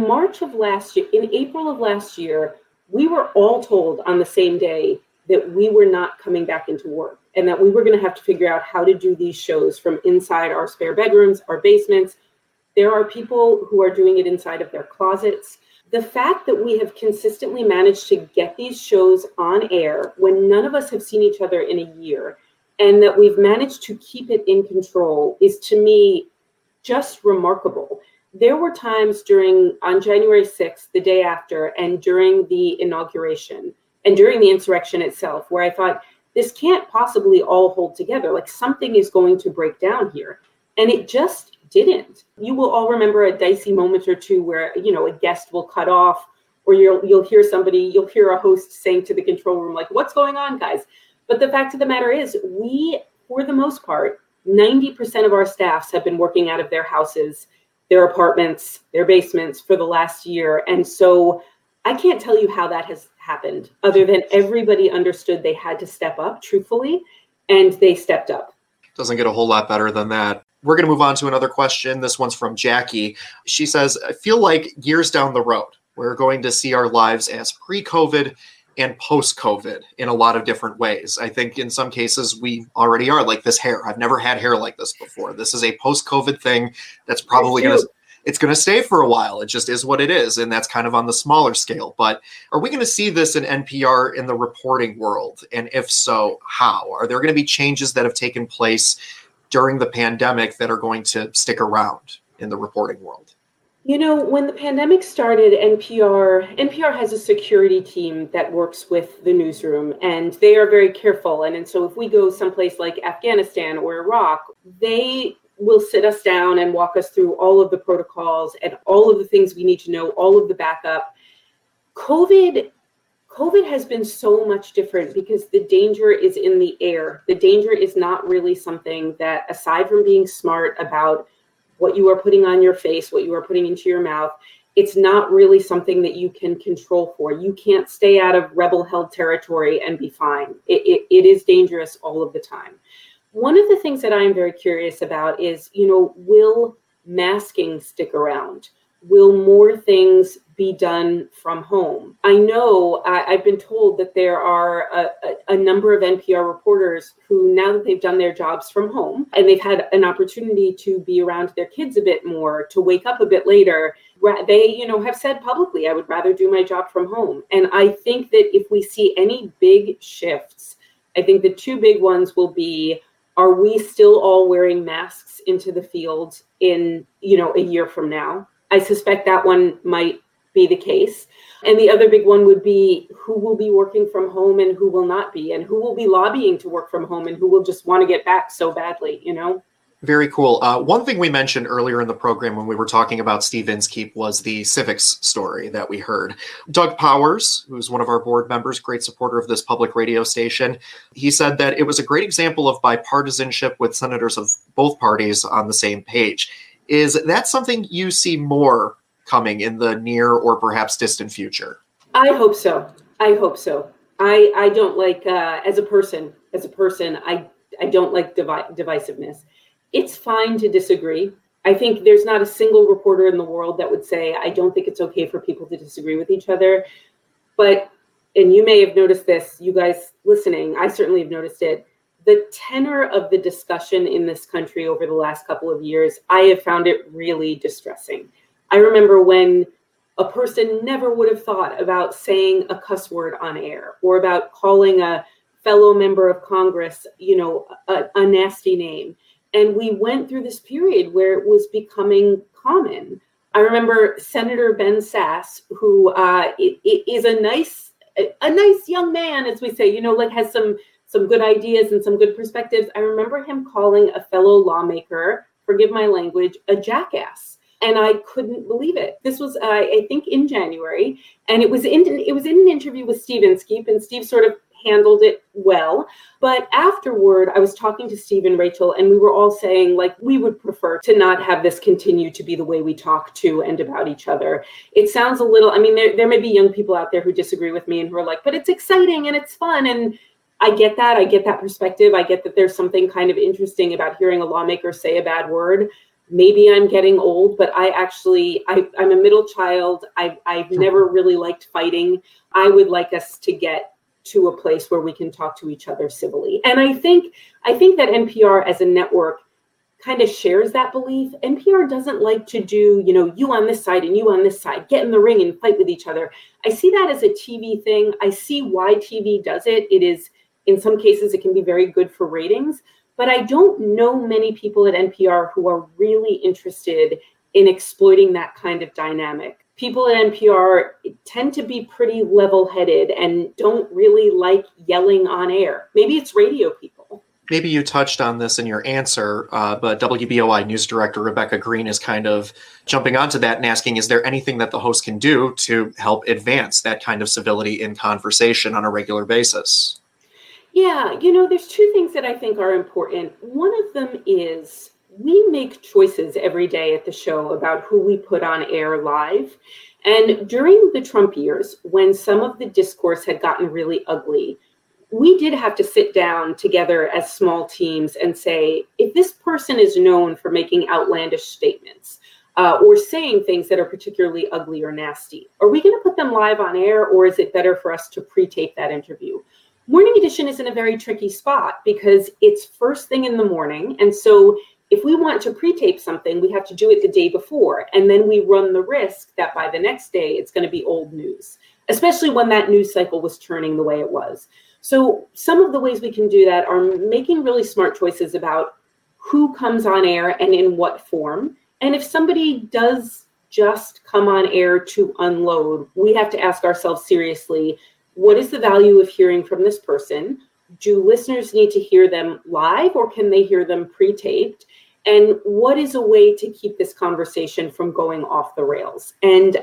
April of last year, we were all told on the same day that we were not coming back into work and that we were going to have to figure out how to do these shows from inside our spare bedrooms, our basements. There are people who are doing it inside of their closets. The fact that we have consistently managed to get these shows on air when none of us have seen each other in a year, and that we've managed to keep it in control is, to me, just remarkable. There were times on January 6th, the day after, and during the inauguration, and during the insurrection itself, where I thought, this can't possibly all hold together. Like, something is going to break down here. And it just didn't. You will all remember a dicey moment or two where, a guest will cut off, or you'll hear a host saying to the control room, like, what's going on, guys? But the fact of the matter is, we, for the most part, 90% of our staffs have been working out of their houses, their apartments, their basements for the last year. And so I can't tell you how that has happened, other than everybody understood they had to step up, truthfully, and they stepped up. Doesn't get a whole lot better than that. We're going to move on to another question. This one's from Jackie. She says, I feel like years down the road, we're going to see our lives as pre-COVID and post-COVID in a lot of different ways. I think in some cases we already are, like this hair. I've never had hair like this before. This is a post-COVID thing that's probably going to stay for a while. It just is what it is. And that's kind of on the smaller scale. But are we going to see this in NPR in the reporting world? And if so, how? Are there going to be changes that have taken place during the pandemic that are going to stick around in the reporting world? When the pandemic started, NPR has a security team that works with the newsroom, and they are very careful. And so if we go someplace like Afghanistan or Iraq, they will sit us down and walk us through all of the protocols and all of the things we need to know, all of the backup. COVID has been so much different because the danger is in the air. The danger is not really something that, aside from being smart about what you are putting on your face, what you are putting into your mouth, it's not really something that you can control for. You can't stay out of rebel-held territory and be fine. It is dangerous all of the time. One of the things that I'm very curious about is, will masking stick around? Will more things be done from home? I know I've been told that there are a number of NPR reporters who, now that they've done their jobs from home and they've had an opportunity to be around their kids a bit more, to wake up a bit later, they, have said publicly, I would rather do my job from home. And I think that if we see any big shifts, I think the two big ones will be Are we still all wearing masks into the field in, a year from now? I suspect that one might be the case. And the other big one would be who will be working from home and who will not be, and who will be lobbying to work from home and who will just want to get back so badly, Very cool. One thing we mentioned earlier in the program when we were talking about Steve Inskeep was the civics story that we heard. Doug Powers, who's one of our board members, great supporter of this public radio station, he said that it was a great example of bipartisanship with senators of both parties on the same page. Is that something you see more coming in the near or perhaps distant future? I hope so. I don't like, as a person, I don't like divisiveness. It's fine to disagree. I think there's not a single reporter in the world that would say, I don't think it's okay for people to disagree with each other. But, and you may have noticed this, you guys listening, I certainly have noticed it. The tenor of the discussion in this country over the last couple of years, I have found it really distressing. I remember when a person never would have thought about saying a cuss word on air or about calling a fellow member of Congress, a nasty name. And we went through this period where it was becoming common. I remember Senator Ben Sasse, who is a nice young man, as we say, has some good ideas and some good perspectives. I remember him calling a fellow lawmaker, forgive my language, a jackass. And I couldn't believe it. This was, I think, in January, and it was in an interview with Steve Inskeep, and Steve sort of handled it well. But afterward, I was talking to Steve and Rachel, and we were all saying, we would prefer to not have this continue to be the way we talk to and about each other. It sounds a little, there may be young people out there who disagree with me and who are like, but it's exciting and it's fun. And I get that perspective. I get that there's something kind of interesting about hearing a lawmaker say a bad word. Maybe I'm getting old, but I'm a middle child. I've never really liked fighting. I would like us to get to a place where we can talk to each other civilly. And I think that NPR as a network kind of shares that belief. NPR doesn't like to do, you on this side and you on this side, get in the ring and fight with each other. I see that as a TV thing. I see why TV does it. It is, in some cases, it can be very good for ratings. But I don't know many people at NPR who are really interested in exploiting that kind of dynamic. People at NPR tend to be pretty level-headed and don't really like yelling on air. Maybe it's radio people. Maybe you touched on this in your answer, but WBOI News Director Rebecca Green is kind of jumping onto that and asking, is there anything that the host can do to help advance that kind of civility in conversation on a regular basis? Yeah, there's two things that I think are important. One of them is we make choices every day at the show about who we put on air live. And during the Trump years, when some of the discourse had gotten really ugly, we did have to sit down together as small teams and say, if this person is known for making outlandish statements or saying things that are particularly ugly or nasty, are we going to put them live on air, or is it better for us to pre-tape that interview? Morning Edition is in a very tricky spot because it's first thing in the morning. And so if we want to pre-tape something, we have to do it the day before. And then we run the risk that by the next day, it's going to be old news, especially when that news cycle was turning the way it was. So some of the ways we can do that are making really smart choices about who comes on air and in what form. And if somebody does just come on air to unload, we have to ask ourselves seriously, what is the value of hearing from this person? Do listeners need to hear them live, or can they hear them pre-taped? And what is a way to keep this conversation from going off the rails? And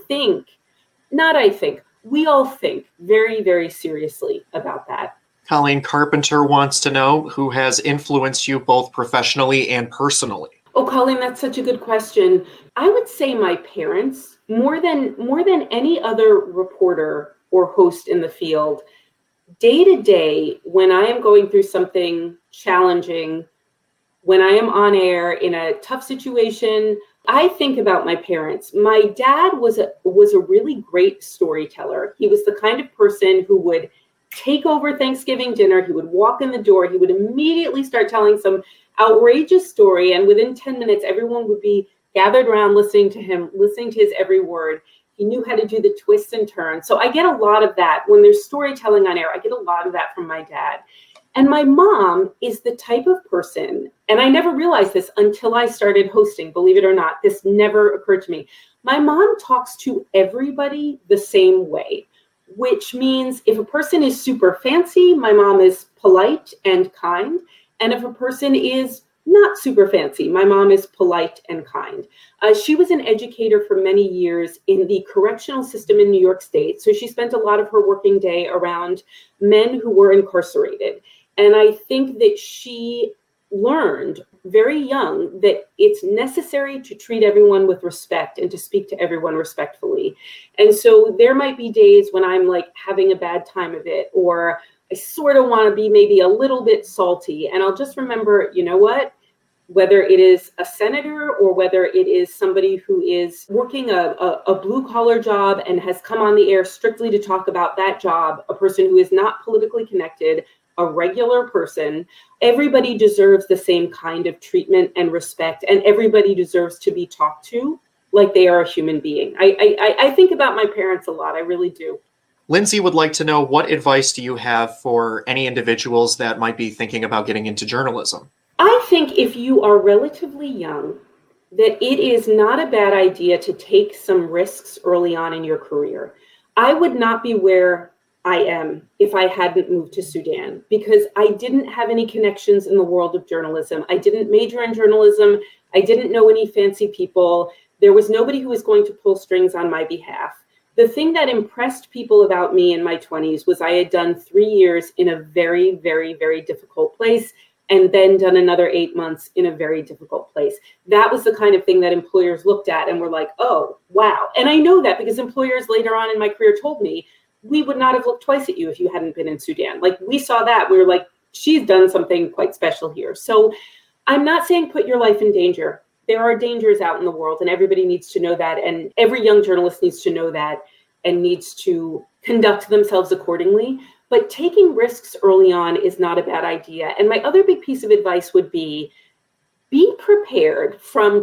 we all think very, very seriously about that. Colleen Carpenter wants to know who has influenced you both professionally and personally. Oh, Colleen, that's such a good question. I would say my parents, more than any other reporter or host in the field. Day to day, when I am going through something challenging, when I am on air in a tough situation, I think about my parents. My dad was a really great storyteller. He was the kind of person who would take over Thanksgiving dinner. He would walk in the door. He would immediately start telling some outrageous story. And within 10 minutes, everyone would be gathered around listening to him, listening to his every word. He knew how to do the twists and turns. So I get a lot of that. When there's storytelling on air, I get a lot of that from my dad. And my mom is the type of person, and I never realized this until I started hosting, believe it or not, this never occurred to me. My mom talks to everybody the same way, which means if a person is super fancy, my mom is polite and kind. And if a person is not super fancy, my mom is polite and kind. She was an educator for many years in the correctional system in New York State. So she spent a lot of her working day around men who were incarcerated. And I think that she learned very young that it's necessary to treat everyone with respect and to speak to everyone respectfully. And so there might be days when I'm like having a bad time of it, or I sort of want to be maybe a little bit salty. And I'll just remember, you know what? Whether it is a senator or whether it is somebody who is working a blue collar job and has come on the air strictly to talk about that job, a person who is not politically connected, a regular person, everybody deserves the same kind of treatment and respect, and everybody deserves to be talked to like they are a human being. I think about my parents a lot. I really do. Lindsay would like to know, what advice do you have for any individuals that might be thinking about getting into journalism? I think if you are relatively young, that it is not a bad idea to take some risks early on in your career. I would not be where I am if I hadn't moved to Sudan, because I didn't have any connections in the world of journalism. I didn't major in journalism. I didn't know any fancy people. There was nobody who was going to pull strings on my behalf. The thing that impressed people about me in my 20s was I had done 3 years in a very, very, very difficult place, and then done another 8 months in a very difficult place. That was the kind of thing that employers looked at and were like, oh, wow. And I know that because employers later on in my career told me, we would not have looked twice at you if you hadn't been in Sudan. Like, we saw that. We were like, she's done something quite special here. So I'm not saying put your life in danger. There are dangers out in the world, and everybody needs to know that. And every young journalist needs to know that and needs to conduct themselves accordingly. But taking risks early on is not a bad idea. And my other big piece of advice would be prepared from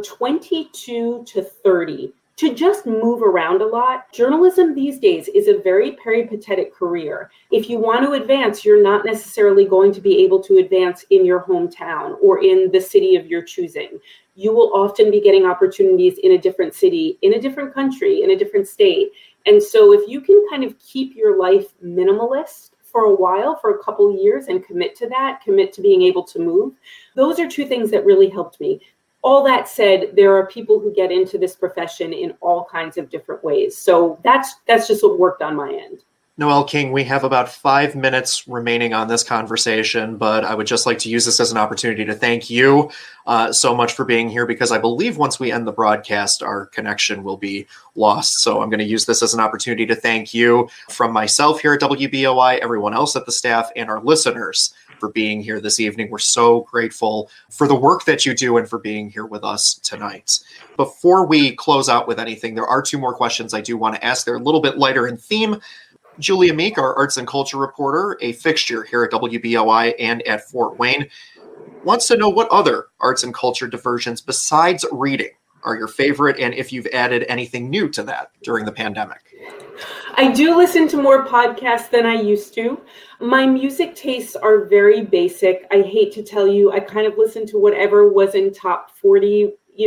22 to 30 to just move around a lot. Journalism these days is a very peripatetic career. If you want to advance, you're not necessarily going to be able to advance in your hometown or in the city of your choosing. You will often be getting opportunities in a different city, in a different country, in a different state. And so if you can kind of keep your life minimalist for a while, for a couple of years, and commit to that, commit to being able to move, those are two things that really helped me. All that said, there are people who get into this profession in all kinds of different ways. So that's just what worked on my end. Noelle King, we have about 5 minutes remaining on this conversation, but I would just like to use this as an opportunity to thank you so much for being here, because I believe once we end the broadcast, our connection will be lost. So I'm going to use this as an opportunity to thank you from myself here at WBOI, everyone else at the staff, and our listeners for being here this evening. We're so grateful for the work that you do and for being here with us tonight. Before we close out with anything, there are 2 more questions I do want to ask. They're a little bit lighter in theme. Julia Meek, our arts and culture reporter, a fixture here at WBOI and at Fort Wayne, wants to know what other arts and culture diversions besides reading are your favorite, and if you've added anything new to that during the pandemic. I do listen to more podcasts than I used to. My music tastes are very basic. I hate to tell you, I kind of listen to whatever was in top 40, in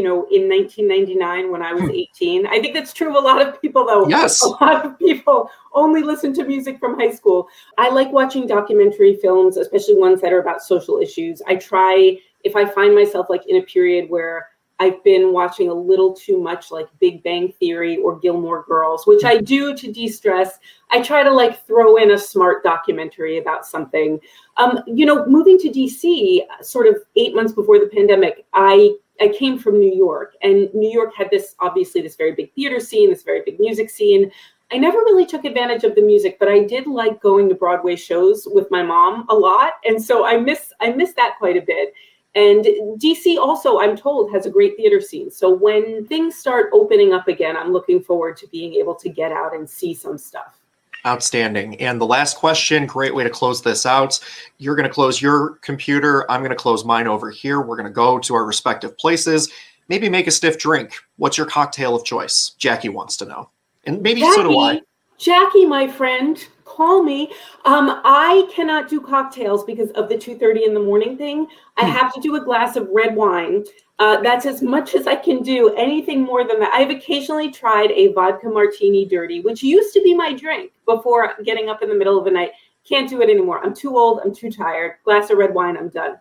1999 when I was 18. I think that's true of a lot of people, though. Yes. A lot of people only listen to music from high school. I like watching documentary films, especially ones that are about social issues. I try, if I find myself like in a period where I've been watching a little too much like Big Bang Theory or Gilmore Girls, which I do to de-stress, I try to like throw in a smart documentary about something. Moving to DC sort of 8 months before the pandemic, I came from New York, and New York had this very big theater scene, this very big music scene. I never really took advantage of the music, but I did like going to Broadway shows with my mom a lot. And so I miss that quite a bit. And DC also, I'm told, has a great theater scene. So when things start opening up again, I'm looking forward to being able to get out and see some stuff. Outstanding. And the last question, great way to close this out. You're going to close your computer. I'm going to close mine over here. We're going to go to our respective places. Maybe make a stiff drink. What's your cocktail of choice? Jackie wants to know. And maybe Jackie, so do I. Jackie, my friend, call me. I cannot do cocktails because of the 2:30 in the morning thing. I have to do a glass of red wine. That's as much as I can do. Anything more than that. I've occasionally tried a vodka martini dirty, which used to be my drink before getting up in the middle of the night. Can't do it anymore. I'm too old. I'm too tired. Glass of red wine. I'm done.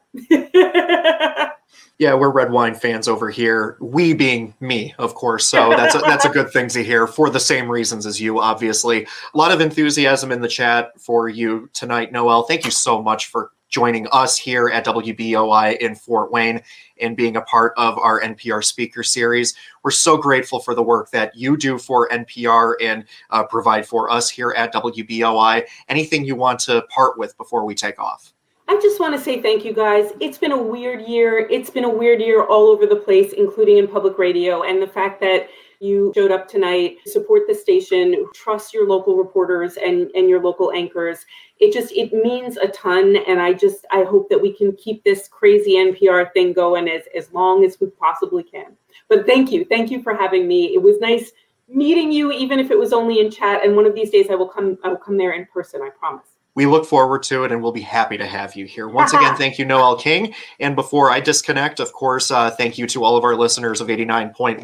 Yeah, we're red wine fans over here. We being me, of course. So that's a good thing to hear for the same reasons as you, obviously. A lot of enthusiasm in the chat for you tonight, Noelle. Thank you so much for joining us here at WBOI in Fort Wayne and being a part of our NPR speaker series. We're so grateful for the work that you do for NPR and provide for us here at WBOI. Anything you want to part with before we take off? I just want to say thank you, guys. It's been a weird year. It's been a weird year all over the place, including in public radio. And the fact that you showed up tonight, support the station, trust your local reporters and your local anchors. It means a ton. And I hope that we can keep this crazy NPR thing going as long as we possibly can. But thank you. Thank you for having me. It was nice meeting you, even if it was only in chat. And one of these days I will come there in person, I promise. We look forward to it, and we'll be happy to have you here. Once again, thank you, Noelle King. And before I disconnect, of course, thank you to all of our listeners of 89.1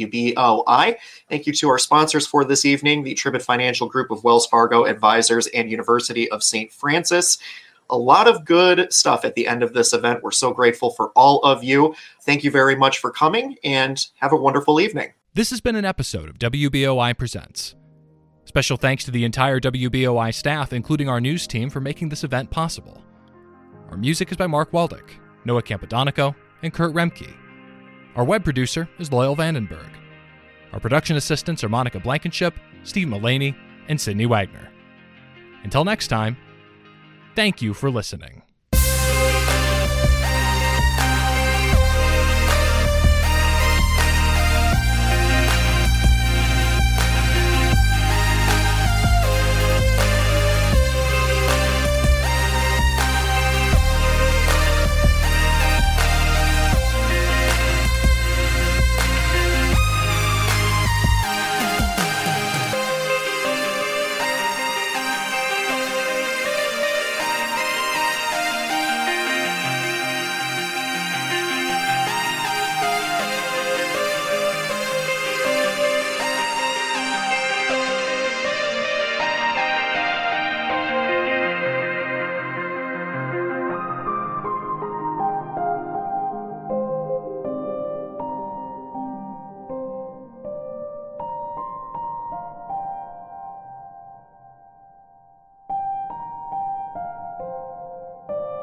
WBOI. Thank you to our sponsors for this evening, the Tribbett Financial Group of Wells Fargo Advisors and University of St. Francis. A lot of good stuff at the end of this event. We're so grateful for all of you. Thank you very much for coming, and have a wonderful evening. This has been an episode of WBOI Presents. Special thanks to the entire WBOI staff, including our news team, for making this event possible. Our music is by Mark Waldick, Noah Campodonico, and Kurt Remke. Our web producer is Loyal Vandenberg. Our production assistants are Monica Blankenship, Steve Mullaney, and Sydney Wagner. Until next time, thank you for listening.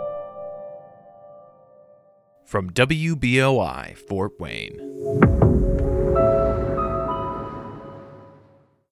From WBOI Fort Wayne.